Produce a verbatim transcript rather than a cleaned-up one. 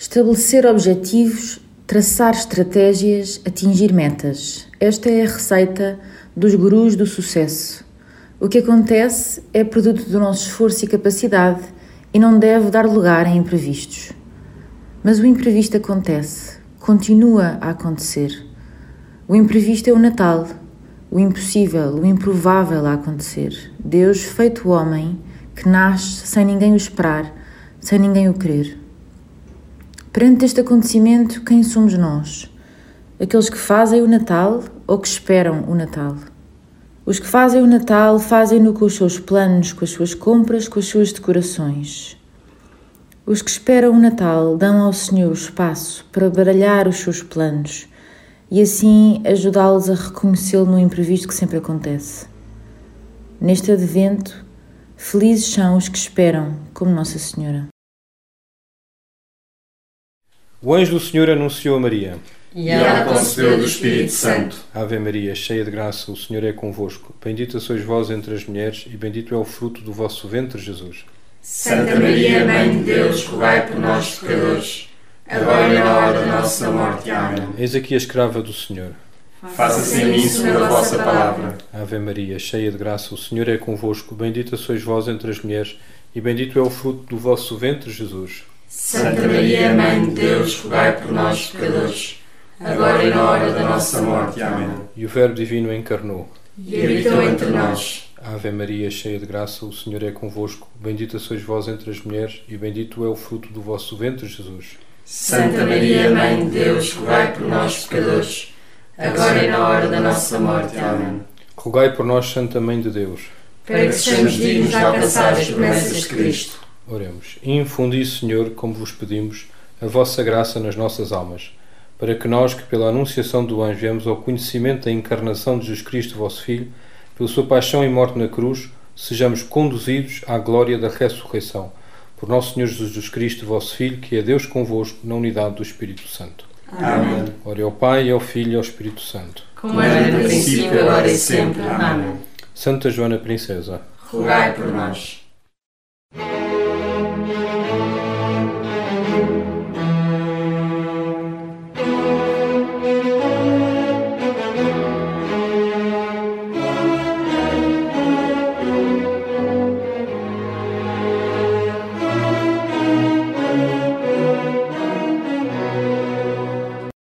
Estabelecer objetivos, traçar estratégias, atingir metas. Esta é a receita dos gurus do sucesso. O que acontece é produto do nosso esforço e capacidade e não deve dar lugar a imprevistos. Mas o imprevisto acontece, continua a acontecer. O imprevisto é o Natal, o impossível, o improvável a acontecer. Deus feito homem, que nasce sem ninguém o esperar, sem ninguém o querer. Perante este acontecimento, quem somos nós? Aqueles que fazem o Natal ou que esperam o Natal? Os que fazem o Natal fazem-no com os seus planos, com as suas compras, com as suas decorações. Os que esperam o Natal dão ao Senhor o espaço para baralhar os seus planos e assim ajudá-los a reconhecê-lo no imprevisto que sempre acontece. Neste advento, felizes são os que esperam, como Nossa Senhora. O anjo do Senhor anunciou a Maria. E ela concebeu do Espírito Santo. Ave Maria, cheia de graça, o Senhor é convosco. Bendita sois vós entre as mulheres, e bendito é o fruto do vosso ventre, Jesus. Santa Maria, Mãe de Deus, rogai por nós, pecadores, agora e na hora da nossa morte. Amém. Eis aqui a escrava do Senhor. Faça-se em mim segundo a vossa palavra. Ave Maria, cheia de graça, o Senhor é convosco. Bendita sois vós entre as mulheres, e bendito é o fruto do vosso ventre, Jesus. Santa Maria, Mãe de Deus, rogai por nós, pecadores, agora e na hora da nossa morte. Amém. E o Verbo Divino encarnou. E habitou entre nós. Ave Maria, cheia de graça, o Senhor é convosco. Bendita sois vós entre as mulheres, e bendito é o fruto do vosso ventre, Jesus. Santa Maria, Mãe de Deus, rogai por nós, pecadores, agora e na hora da nossa morte. Amém. Rogai por nós, Santa Mãe de Deus, para que sejamos dignos de alcançar as promessas de Cristo. Oremos. Infundi, Senhor, como vos pedimos, a vossa graça nas nossas almas, para que nós, que pela anunciação do anjo viemos ao conhecimento da encarnação de Jesus Cristo, vosso Filho, pela sua paixão e morte na cruz, sejamos conduzidos à glória da ressurreição. Por nosso Senhor Jesus Cristo, vosso Filho, que é Deus convosco, na unidade do Espírito Santo. Amém. Ore ao Pai, ao Filho e ao Espírito Santo. Como era no princípio, agora e sempre. Amém. Santa Joana Princesa, rogai por nós.